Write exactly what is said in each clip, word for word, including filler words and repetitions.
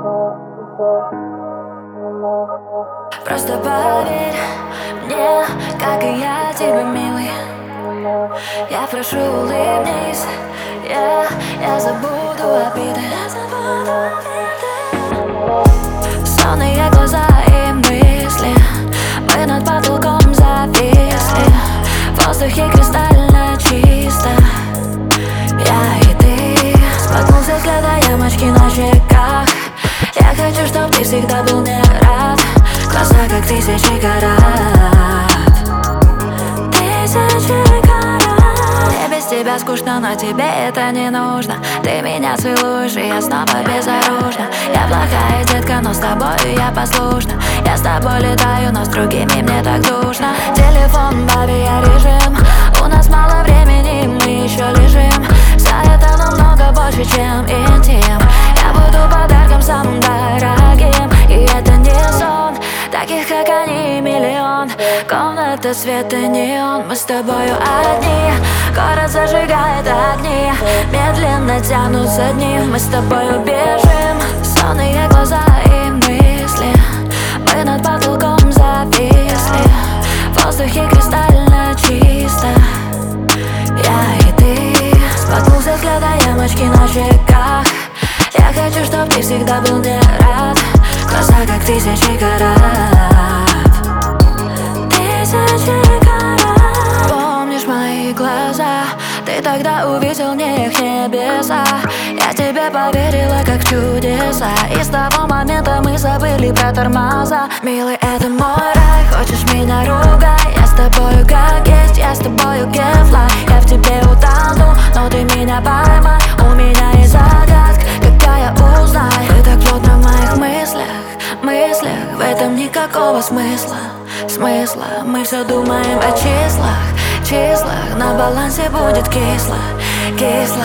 Просто поверь мне, как и я тебе, милый. Я прошу, улыбнись, я, я забуду обиды. Сонные глаза и мысли, мы над потолком зависли. В воздухе кристально чисто, я и ты. Споткнулся взгляд, а ямочки на щеках. Я хочу, чтоб ты всегда был мне рад. Глаза, как тысячи карат. Тысячи карат. Мне без тебя скучно, но тебе это не нужно. Ты меня целуешь, и я снова безоружна. Я плохая детка, но с тобою я послушна. Я с тобой летаю, но с другими мне так душно. Телефон в авиарежим, у нас мало времени, мы еще лежим. За это намного больше, чем интим. Я буду подарком самым дорогим. И это не сон, таких как они миллион. Комната света неон, мы с тобою одни. Город зажигает огни, медленно тянутся дни. Мы с тобою бежим, сонные глаза и мысли, мы над потолком зависли. В воздухе кристально чисто, я и ты. Споткнулся взгляд, а ямочки на щеках. Я хочу, чтоб ты всегда был мне рад. Глаза, как тысячи карат. Тысячи карат. Помнишь мои глаза? Ты тогда увидел в них небеса. Я тебе поверила, как в чудеса. И с того момента мы забыли про тормоза. Милый, это мой рай, хочешь меня ругай. Я с тобою как есть, я с тобою can fly. Я в тебе утону, но ты меня поймай. У меня есть загадка, какая узнай. Ты так плотно в моих мыслях, мыслях. В этом никакого смысла, смысла. Мы все думаем о числах, числах. На балансе будет кисло, кисло.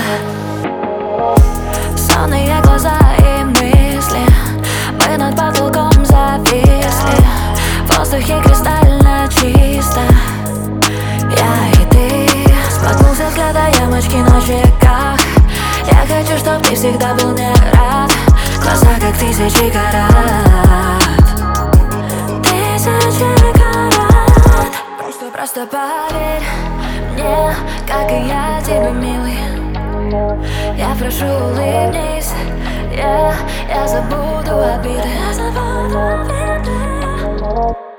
Сонные глаза и мысли, мы над потолком зависли. В воздухе кристально чисто, я и ты. Споткнулся взгляд, а ямочки на щеках. Я хочу, чтоб ты всегда был мне рад. Глаза, как тысячи карат. Тысячи карат. Просто, просто поверь мне, как и я тебе, милый. Я прошу, улыбнись, я, я забуду обиды. Я забуду обиды.